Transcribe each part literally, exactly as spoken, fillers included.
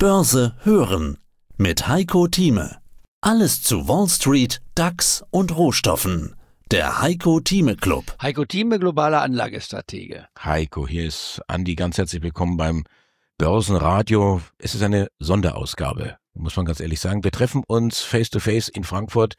Börse hören mit Heiko Thieme. Alles zu Wall Street, DAX und Rohstoffen. Der Heiko Thieme Club. Heiko Thieme, globaler Anlagestratege. Heiko, hier ist Andi. Ganz herzlich willkommen beim Börsenradio. Es ist eine Sonderausgabe, muss man ganz ehrlich sagen. Wir treffen uns face to face in Frankfurt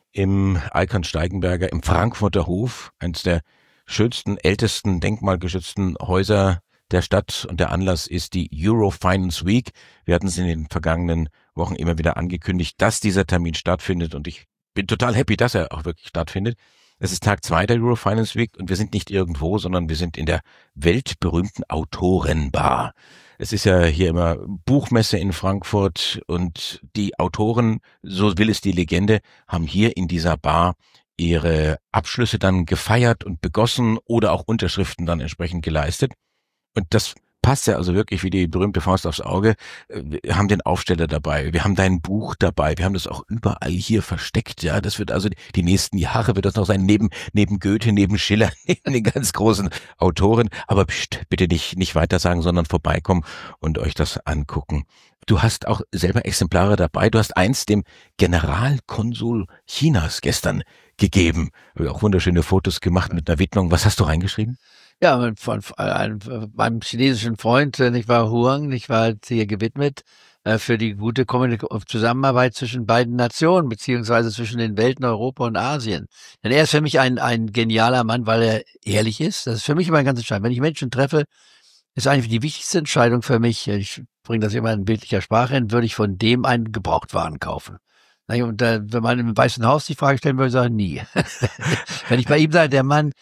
im Icon Steigenberger, im Frankfurter Hof, eines der schönsten, ältesten, denkmalgeschützten Häuser der Stadt, und der Anlass ist die Eurofinance Week. Wir hatten es in den vergangenen Wochen immer wieder angekündigt, dass dieser Termin stattfindet, und ich bin total happy, dass er auch wirklich stattfindet. Es ist Tag zwei der Eurofinance Week und wir sind nicht irgendwo, sondern wir sind in der weltberühmten Autorenbar. Es ist ja hier immer Buchmesse in Frankfurt, und die Autoren, so will es die Legende, haben hier in dieser Bar ihre Abschlüsse dann gefeiert und begossen oder auch Unterschriften dann entsprechend geleistet. Und das passt ja also wirklich wie die berühmte Faust aufs Auge. Wir haben den Aufsteller dabei, wir haben dein Buch dabei, wir haben das auch überall hier versteckt. Ja, das wird also die nächsten Jahre wird das noch sein, neben neben Goethe, neben Schiller, neben den ganz großen Autoren. Aber pst, bitte nicht nicht weiter sagen, sondern vorbeikommen und euch das angucken. Du hast auch selber Exemplare dabei. Du hast eins dem Generalkonsul Chinas gestern gegeben. Wir haben auch wunderschöne Fotos gemacht mit einer Widmung. Was hast du reingeschrieben? Ja, von, von meinem chinesischen Freund, nicht wahr, Huang, nicht wahr, hier gewidmet, äh, für die gute Zusammenarbeit zwischen beiden Nationen, beziehungsweise zwischen den Welten Europa und Asien. Denn er ist für mich ein, ein genialer Mann, weil er ehrlich ist. Das ist für mich immer ein ganz entscheidend. Wenn ich Menschen treffe, ist eigentlich die wichtigste Entscheidung für mich, ich bringe das immer in bildlicher Sprache hin, würde ich von dem einen Gebrauchtwaren kaufen. Und äh, wenn man im Weißen Haus die Frage stellen würde, würde ich sagen, nie. Wenn ich bei ihm sage, der Mann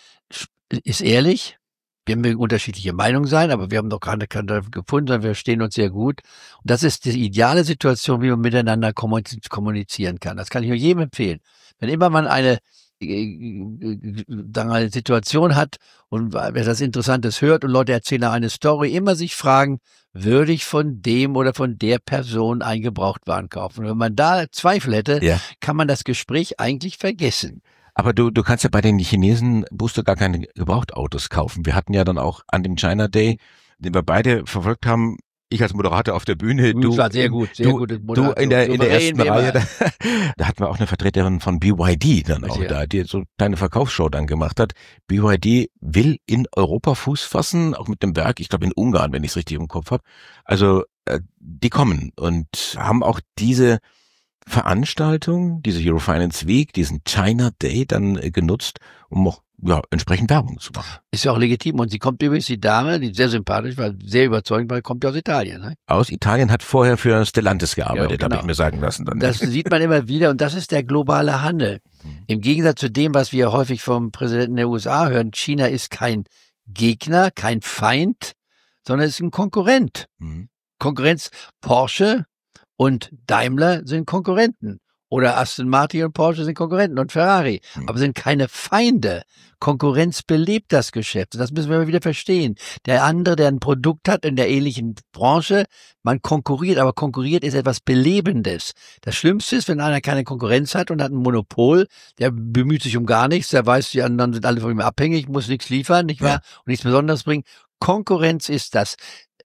ist ehrlich, wir mögen unterschiedliche Meinungen sein, aber wir haben noch keine Kante gefunden, sondern wir stehen uns sehr gut. Und das ist die ideale Situation, wie man miteinander kommunizieren kann. Das kann ich nur jedem empfehlen. Wenn immer man eine, sagen wir, eine Situation hat und wer das Interessantes hört und Leute erzählen eine Story, immer sich fragen, würde ich von dem oder von der Person einen Gebrauchtwagen kaufen? Und wenn man da Zweifel hätte, ja, kann man das Gespräch eigentlich vergessen. Aber du, du kannst ja bei den Chinesen, musst du gar keine Gebrauchtautos kaufen. Wir hatten ja dann auch an dem China Day, den wir beide verfolgt haben, ich als Moderator auf der Bühne, du, das war sehr gut, sehr du, gute du in der, in der ersten Reihe, da, da hatten wir auch eine Vertreterin von B Y D dann auch ja. da, die so eine Verkaufsshow dann gemacht hat. B Y D will in Europa Fuß fassen, auch mit dem Werk, ich glaube in Ungarn, wenn ich es richtig im Kopf habe. Also äh, die kommen und haben auch diese Veranstaltung, diese Eurofinance Week, diesen China Day dann äh, genutzt, um auch ja, entsprechend Werbung zu machen. Ist ja auch legitim. Und sie kommt übrigens, die Dame, die sehr sympathisch war, sehr überzeugend, weil kommt ja aus Italien. Ne? Aus Italien, hat vorher für Stellantis gearbeitet, ja, genau. Habe ich mir sagen lassen. Dann. Das sieht man immer wieder, und das ist der globale Handel. Mhm. Im Gegensatz zu dem, was wir häufig vom Präsidenten der U S A hören, China ist kein Gegner, kein Feind, sondern es ist ein Konkurrent. Mhm. Konkurrenz, Porsche und Daimler sind Konkurrenten. Oder Aston Martin und Porsche sind Konkurrenten und Ferrari. Mhm. Aber sind keine Feinde. Konkurrenz belebt das Geschäft. Das müssen wir immer wieder verstehen. Der andere, der ein Produkt hat in der ähnlichen Branche, man konkurriert, aber konkurriert ist etwas Belebendes. Das Schlimmste ist, wenn einer keine Konkurrenz hat und hat ein Monopol, der bemüht sich um gar nichts, der weiß, die anderen sind alle von ihm abhängig, muss nichts liefern, nicht wahr? Ja. Und nichts Besonderes bringen. Konkurrenz ist das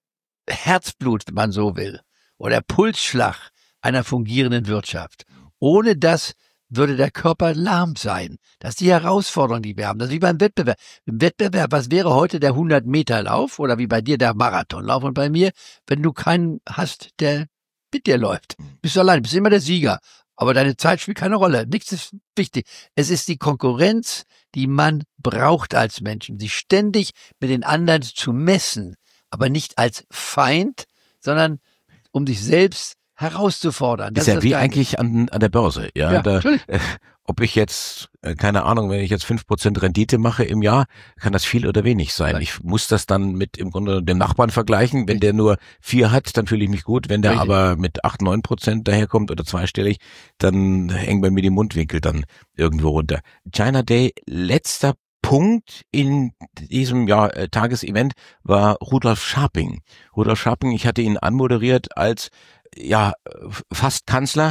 Herzblut, wenn man so will, oder Pulsschlag einer fungierenden Wirtschaft. Ohne das würde der Körper lahm sein. Das ist die Herausforderung, die wir haben. Das ist wie beim Wettbewerb. Im Wettbewerb, was wäre heute der hundert-Meter-Lauf oder wie bei dir der Marathonlauf und bei mir, wenn du keinen hast, der mit dir läuft. Bist du allein, bist immer der Sieger. Aber deine Zeit spielt keine Rolle. Nichts ist wichtig. Es ist die Konkurrenz, die man braucht als Menschen, sich ständig mit den anderen zu messen, aber nicht als Feind, sondern um sich selbst herauszufordern. Das ist ja wie eigentlich an, an der Börse. Ja, ja da, äh, ob ich jetzt, äh, keine Ahnung, wenn ich jetzt fünf Prozent Rendite mache im Jahr, kann das viel oder wenig sein. Ja. Ich muss das dann mit im Grunde dem Nachbarn vergleichen. Wenn der nur vier hat, dann fühle ich mich gut. Wenn der Richtig. aber mit acht, neun Prozent daherkommt oder zweistellig, dann hängen bei mir die Mundwinkel dann irgendwo runter. China Day, letzter Punkt in diesem ja, äh, Tagesevent war Rudolf Scharping. Rudolf Scharping, ich hatte ihn anmoderiert als ja fast Kanzler,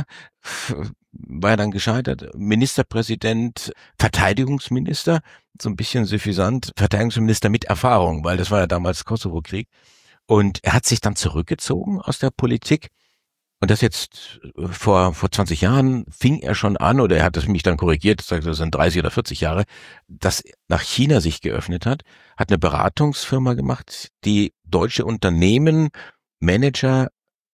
war er dann gescheitert, Ministerpräsident, Verteidigungsminister, so ein bisschen suffisant, Verteidigungsminister mit Erfahrung, weil das war ja damals Kosovo-Krieg. Und er hat sich dann zurückgezogen aus der Politik. Und das jetzt vor vor zwanzig Jahren fing er schon an, oder er hat es mich dann korrigiert, das sind dreißig oder vierzig Jahre, dass nach China sich geöffnet hat, hat eine Beratungsfirma gemacht, die deutsche Unternehmen, Manager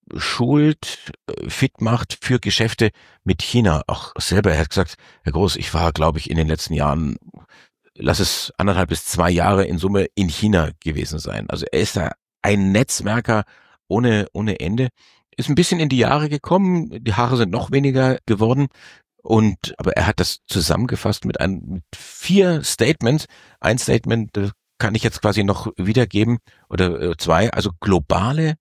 schult, fit macht für Geschäfte mit China. Auch selber, er hat gesagt, Herr Groß, ich war, glaube ich, in den letzten Jahren, lass es anderthalb bis zwei Jahre in Summe in China gewesen sein. Also er ist da ein Netzwerker ohne ohne Ende. Ist ein bisschen in die Jahre gekommen, die Haare sind noch weniger geworden, und aber er hat das zusammengefasst mit einem mit vier Statements. Ein Statement das kann ich jetzt quasi noch wiedergeben, oder äh, zwei. Also globale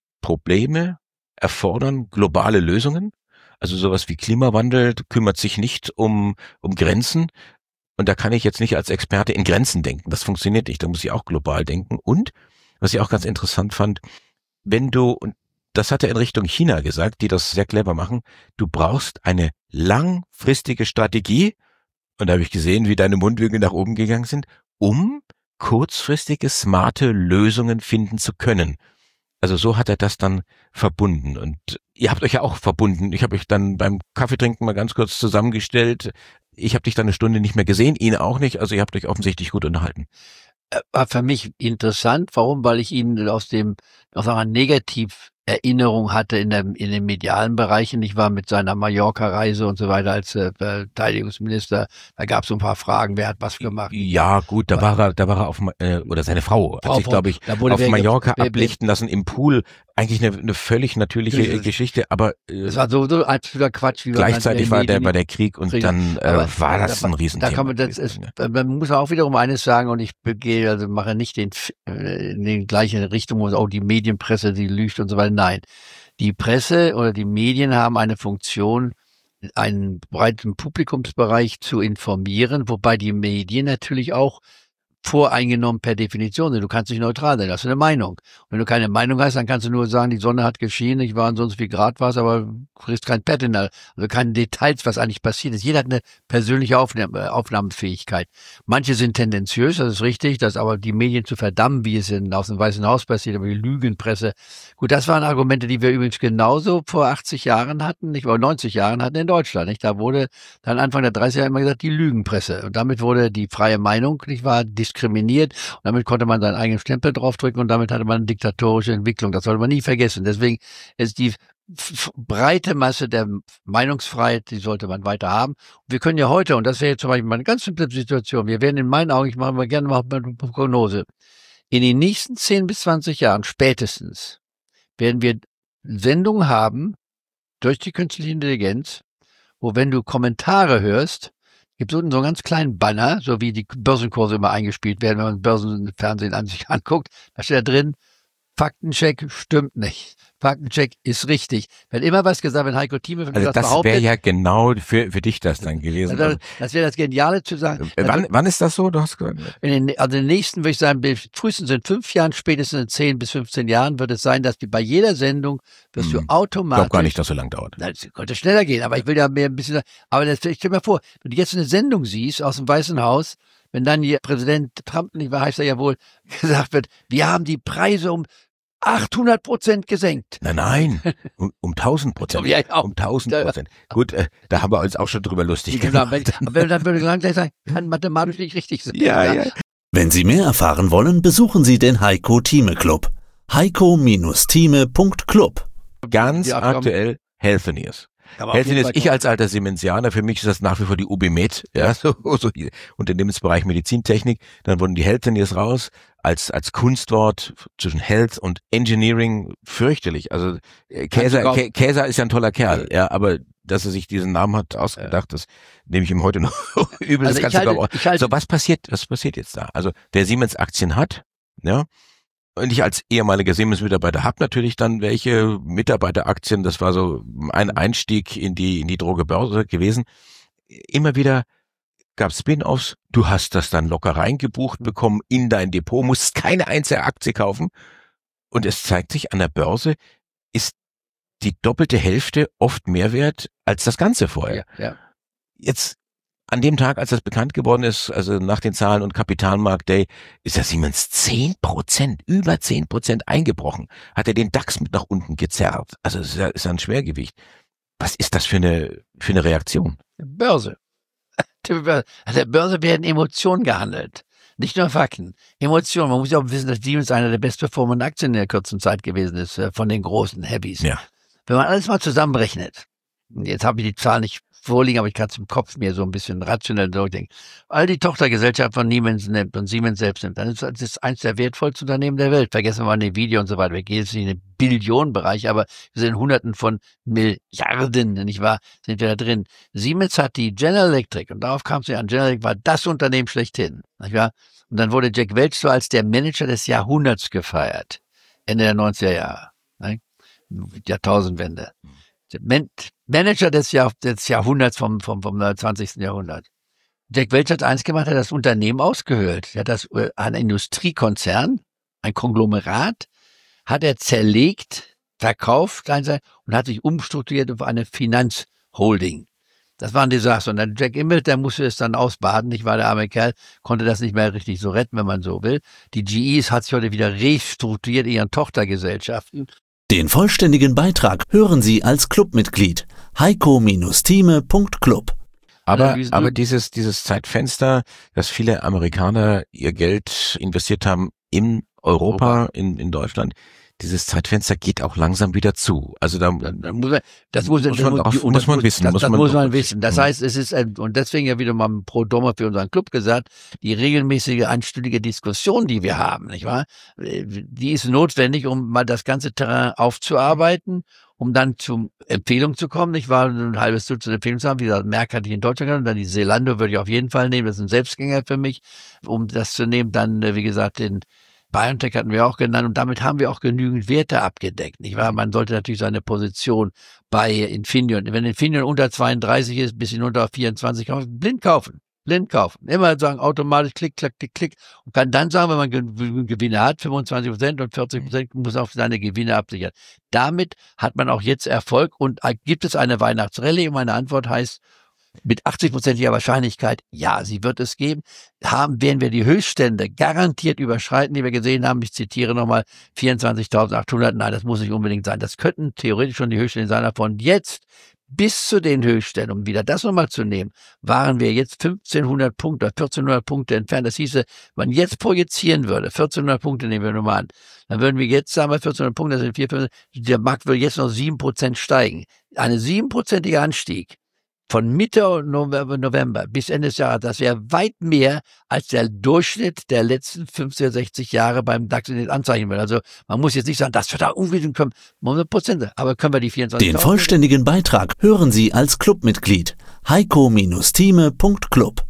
Probleme erfordern globale Lösungen. Also sowas wie Klimawandel kümmert sich nicht um um Grenzen, und da kann ich jetzt nicht als Experte in Grenzen denken. Das funktioniert nicht. Da muss ich auch global denken. Und was ich auch ganz interessant fand, wenn du, und das hat er in Richtung China gesagt, die das sehr clever machen, du brauchst eine langfristige Strategie, und da habe ich gesehen, wie deine Mundwinkel nach oben gegangen sind, um kurzfristige, smarte Lösungen finden zu können. Also so hat er das dann verbunden, und ihr habt euch ja auch verbunden. Ich habe euch dann beim Kaffeetrinken mal ganz kurz zusammengestellt. Ich habe dich dann eine Stunde nicht mehr gesehen, ihn auch nicht, also ihr habt euch offensichtlich gut unterhalten. War für mich interessant. Warum? Weil ich ihn aus dem, aus einer Negativerinnerung hatte in der, in den medialen Bereichen. Ich war mit seiner Mallorca-Reise und so weiter als äh, Verteidigungsminister. Da gab es so ein paar Fragen, wer hat was gemacht. Ja, gut, da war er, da war er auf, äh, oder seine Frau, Frau hat sich, von- glaube ich, da wurde auf wer- Mallorca wer- ablichten lassen im Pool. Eigentlich eine, eine völlig natürliche Das ist- Geschichte, aber äh, Das war sowieso absoluter Quatsch. Wie man gleichzeitig in war den der, Medien- war der Krieg, und Krieg. dann äh, Aber war das da- ein Riesenthema. Da kann man, das ist, gewesen, ja. man muss auch wiederum eines sagen, und ich gehe, also mache nicht den, äh, in die gleiche Richtung, wo auch die Medienpresse, die lügt und so weiter. Nein. Die Presse oder die Medien haben eine Funktion, einen breiten Publikumsbereich zu informieren, wobei die Medien natürlich auch voreingenommen per Definition sind. Du kannst nicht neutral sein, das ist eine Meinung. Und wenn du keine Meinung hast, dann kannst du nur sagen, die Sonne hat geschienen, ich war an so und so viel Grad was, aber du kriegst kein Patina, also keine Details, was eigentlich passiert ist. Jeder hat eine persönliche Aufnahme, Aufnahmefähigkeit. Manche sind tendenziös, das ist richtig, das aber die Medien zu verdammen, wie es in, aus dem Weißen Haus passiert, aber die Lügenpresse. Gut, das waren Argumente, die wir übrigens genauso vor achtzig Jahren hatten, nicht, oder neunzig Jahren hatten in Deutschland, nicht? Da wurde dann Anfang der dreißiger immer gesagt, die Lügenpresse. Und damit wurde die freie Meinung, nicht wahr, diskriminiert. Und damit konnte man seinen eigenen Stempel draufdrücken, und damit hatte man eine diktatorische Entwicklung. Das sollte man nie vergessen. Deswegen ist die f- breite Masse der Meinungsfreiheit, die sollte man weiter haben. Und wir können ja heute, und das wäre jetzt zum Beispiel mal eine ganz simple Situation, wir werden in meinen Augen, ich mache mal gerne mal eine Prognose, in den nächsten zehn bis zwanzig Jahren spätestens werden wir Sendungen haben durch die künstliche Intelligenz, wo, wenn du Kommentare hörst, gibt es unten so einen ganz kleinen Banner, so wie die Börsenkurse immer eingespielt werden, wenn man Börsenfernsehen an sich anguckt. Da steht da drin, Faktencheck stimmt nicht. Faktencheck ist richtig. Wenn immer was gesagt wird, Heiko Thieme, wenn du Also das das wäre behauptet, ja genau für für dich das dann gewesen. also, das wäre das Geniale zu sagen. Äh, wann, wann ist das so? Du hast gesagt, In den, also in den nächsten, würde ich sagen, frühestens in fünf Jahren, spätestens in zehn bis fünfzehn Jahren wird es sein, dass die bei jeder Sendung wirst du Hm. ich automatisch. glaube gar nicht, dass so lang dauert. Na, es könnte schneller gehen, aber ich will da mehr ein bisschen, aber das, ich stell mir vor, wenn du jetzt eine Sendung siehst aus dem Weißen Haus, wenn dann hier Präsident Trump, nicht wahr, heißt er ja wohl, gesagt wird, wir haben die Preise um achthundert Prozent gesenkt. Nein, nein, um, um tausend Prozent. Ja, ja. Um tausend Prozent. Gut, äh, da haben wir uns auch schon drüber lustig Genau, gemacht. wenn, aber dann würde ich gleich sagen, kann mathematisch nicht richtig sein. Ja, ja. Wenn Sie mehr erfahren wollen, besuchen Sie den Heiko Thieme Club. heiko Thieme Punkt club. Ganz Die Abgaben- aktuell Healthineers. Aber auf jeden Healthineers, Fall ich als alter Siemensianer, für mich ist das nach wie vor die U B Med, ja, so, so die Unternehmensbereich Medizintechnik. Dann wurden die Healthineers raus als als Kunstwort zwischen Health und Engineering, fürchterlich. Also äh, Käser, Kannst du Kä- Käser ist ja ein toller Kerl, ja, aber dass er sich diesen Namen hat ausgedacht, das nehme ich ihm heute noch übel. Also Das ich kannst du halte- glaub auch. ich halte- So, was passiert, was passiert jetzt da? Also der Siemens Aktien hat, ja, und ich als ehemaliger Siemens-Mitarbeiter habe natürlich dann welche Mitarbeiteraktien, das war so ein Einstieg in die in die Drogerbörse gewesen. Immer wieder gab es Spin-offs, du hast das dann locker reingebucht bekommen in dein Depot, musst keine einzelne Aktie kaufen, und es zeigt sich, an der Börse ist die doppelte Hälfte oft mehr wert als das Ganze vorher. Ja, ja. Jetzt an dem Tag, als das bekannt geworden ist, also nach den Zahlen und Kapitalmarkt Day, ist ja Siemens zehn Prozent, über zehn Prozent eingebrochen. Hat er den DAX mit nach unten gezerrt. Also es ist ja, ist ja ein Schwergewicht. Was ist das für eine, für eine Reaktion? Börse. An der Börse werden Emotionen gehandelt. Nicht nur Fakten. Emotionen. Man muss ja auch wissen, dass Siemens einer der bestperformenden Aktien in der kurzen Zeit gewesen ist, von den großen Heavies. Ja. Wenn man alles mal zusammenrechnet, jetzt habe ich die Zahl nicht vorliegen, aber ich kann es im Kopf mir so ein bisschen rationell durchdenken. All die Tochtergesellschaften von Siemens nimmt und Siemens selbst nimmt, dann ist das eins der wertvollsten Unternehmen der Welt. Vergessen wir mal Nvidia und so weiter. Wir gehen jetzt nicht in den Billionenbereich, aber wir sind in Hunderten von Milliarden, nicht wahr, sind wir da drin. Siemens hat die General Electric, und darauf kam es ja an, General Electric war das Unternehmen schlechthin, nicht wahr? Und dann wurde Jack Welch so als der Manager des Jahrhunderts gefeiert. Ende der neunziger Jahre. Nicht? Jahrtausendwende. Manager des, Jahr, des Jahrhunderts vom, vom, vom zwanzigsten Jahrhundert. Jack Welch hat eins gemacht, er hat das Unternehmen ausgehöhlt. Er hat das, ein Industriekonzern, ein Konglomerat, hat er zerlegt, verkauft und hat sich umstrukturiert auf eine Finanzholding. Das war ein Desaster. Und dann Jack Immelt, der musste es dann ausbaden. Ich war der arme Kerl, konnte das nicht mehr richtig so retten, wenn man so will. Die G Es hat sich heute wieder restrukturiert in ihren Tochtergesellschaften. Den vollständigen Beitrag hören Sie als Clubmitglied heiko Thieme Punkt club. Aber, aber dieses, dieses Zeitfenster, dass viele Amerikaner ihr Geld investiert haben in Europa, Europa. In, in Deutschland, dieses Zeitfenster geht auch langsam wieder zu. Also da, da muss man, das muss, muss, man, auch, muss man wissen. Das, muss das man, muss man wissen. Das heißt, es ist, ein, und deswegen ja wieder mal ein Pro Domo für unseren Club gesagt, die regelmäßige einstündige Diskussion, die wir haben, nicht wahr? Die ist notwendig, um mal das ganze Terrain aufzuarbeiten, um dann zu Empfehlungen zu kommen. Ich war ein halbes Dutzend Empfehlungen zu haben. Wie gesagt, Merck hatte ich in Deutschland gehabt, und dann die Zalando würde ich auf jeden Fall nehmen. Das ist ein Selbstgänger für mich, um das zu nehmen. Dann, wie gesagt, den BioNTech hatten wir auch genannt, und damit haben wir auch genügend Werte abgedeckt, nicht wahr? Man sollte natürlich seine Position bei Infineon, wenn Infineon unter zweiunddreißig ist, bis hinunter vierundzwanzig, blind kaufen, blind kaufen. Immer sagen, automatisch klick, klick, klick, klick, und kann dann sagen, wenn man Gewinne hat, fünfundzwanzig Prozent und vierzig Prozent, muss auch seine Gewinne absichern. Damit hat man auch jetzt Erfolg. Und gibt es eine Weihnachtsrallye? Und meine Antwort heißt, mit achtzig-prozentiger Wahrscheinlichkeit, ja, sie wird es geben, haben, werden wir die Höchststände garantiert überschreiten, die wir gesehen haben. Ich zitiere nochmal vierundzwanzigtausendachthundert. Nein, das muss nicht unbedingt sein. Das könnten theoretisch schon die Höchststände sein. Davon jetzt bis zu den Höchstständen, um wieder das nochmal zu nehmen, waren wir jetzt fünfzehnhundert Punkte, vierzehnhundert Punkte entfernt. Das hieße, wenn man jetzt projizieren würde, vierzehnhundert Punkte nehmen wir nochmal an, dann würden wir jetzt sagen, bei vierzehnhundert Punkte, das sind vier, fünf, der Markt würde jetzt noch sieben Prozent steigen. Eine siebenprozentige Anstieg von Mitte November bis Ende des Jahres, das wäre weit mehr als der Durchschnitt der letzten fünfzig, sechzig Jahre beim DAX in den Anzeichen will. Also man muss jetzt nicht sagen, das wird da unbedingt kommen, hundert Prozent, aber können wir die vierundzwanzig. Den vollständigen Beitrag hören Sie als Clubmitglied heiko Thieme Punkt club.